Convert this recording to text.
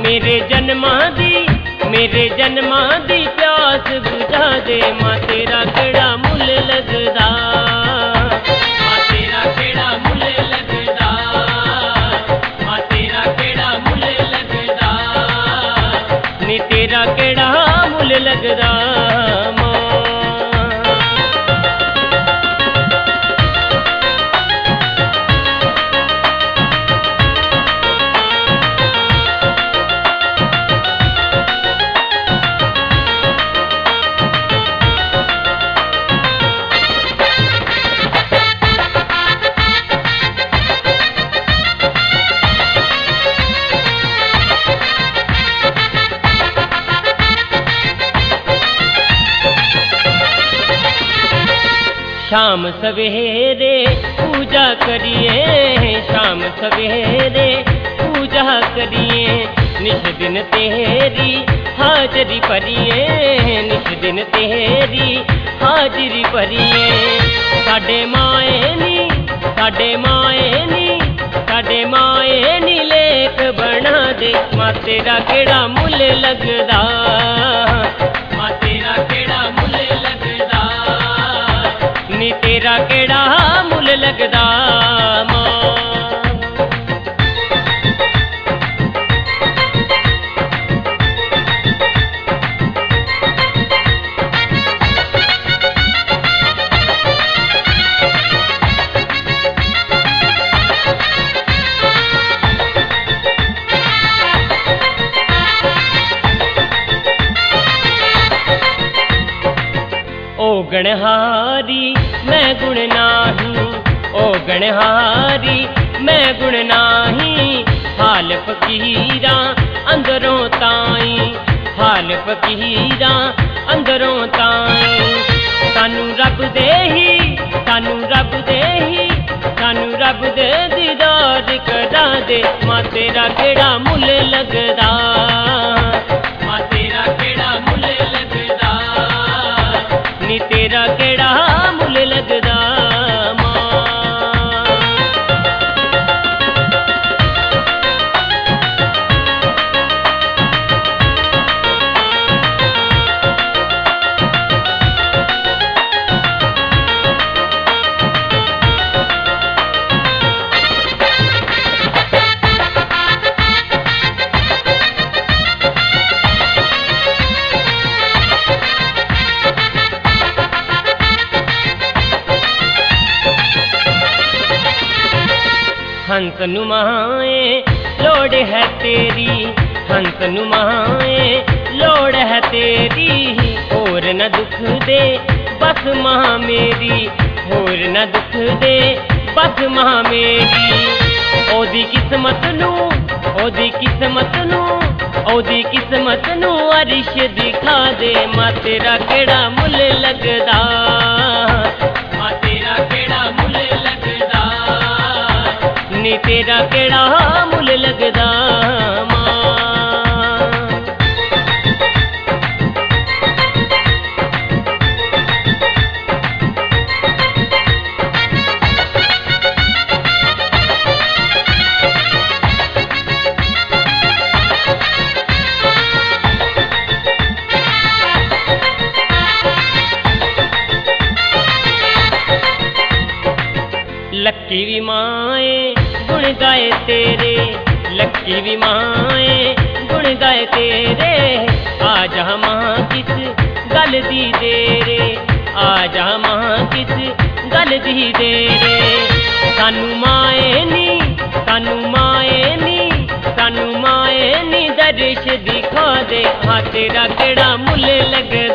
मेरे जन्मां दी प्यास बुझा दे, मां तेरा केड़ा मुल लगदा, मां तेरा केड़ा मुल लगदा, मां तेरा केड़ा मुल लगदा, नी तेरा केड़ा मुल लगदा मां। शाम सवेरे पूजा करिए, शाम सवेरे पूजा करिए, निश दिन तेरी हाजरी भरिए, निश दिन तेरी हाजरी भरिए। साडे माए नी साडे माए नी साडे माए नी लेख बना दे, मां तेरा केड़ा मुल लगदा, मां तेरा केड़ा मुल लगदा, नी तेरा केड़ा मुल लगदा मां। ओ गणहारी मैं गुण नाही, ओ गणहारी मैं गुण नाही, हाल फकीरा अंदरों ताई, हाल फकीरा अंदरों ताई। सानू रब दे ही सानू रब दे ही सानू रब दे दीदार करा दे, मां तेरा केड़ा मुल लगदा, मां तेरा केड़ा मुल लगदा, नी तेरा केड़ा मुल लगदा मां। हंस नुमाए लोड़ है तेरी, हंस नुमाए लोड़ है तेरी, और न दुख दे बस मां मेरी, और न दुख दे बस मां मेरी। ओदी किस्मत नू ओदी किस्मत नू ओदी किस्मत नू अरिश दिखा दे, मां तेरा केड़ा मुल लगदा, मां तेरा केड़ा मुल लगदा, नी तेरा केड़ा मुल लगदा मां। लक्की भी माए गुण गाए तेरे, लक्की भी माए गुण गाए तेरे, आजा मां किस गल दी देरे, आजा मां किस गल दी देरे। सानू माए नी सानू माए नी सानू माए नी दर्श दिखा दे, हां तेरा केड़ा मुल लगदा,